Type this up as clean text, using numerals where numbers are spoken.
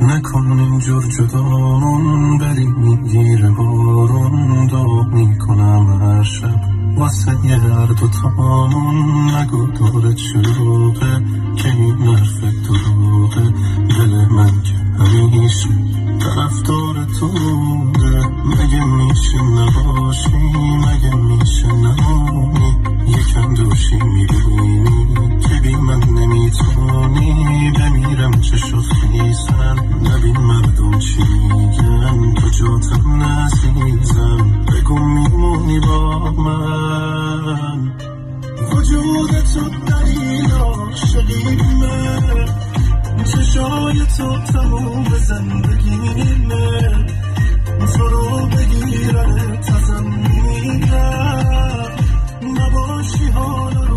نکن اینجور جدامون، بری میگیره بارون، دعا میکنم هر شب واسه یه هر دوتامون. نگو دورت شلوغه که این حرف دروغه، دل من که همیشه طرفدار تو بوده. مگه میشه نباشی، مگه میشه نمونی، یکم دوشی میبینی که بی من نمیتونی. بمیرم چه شد خیزن، نبین مردم چی میگن، کجاتم نزیزم، بگو میمونی با من. وجود تو دلیل عاشقیمه، چشای تو تموم زندگیمه، تو رو بگیره تازم میرم، نباشی حالا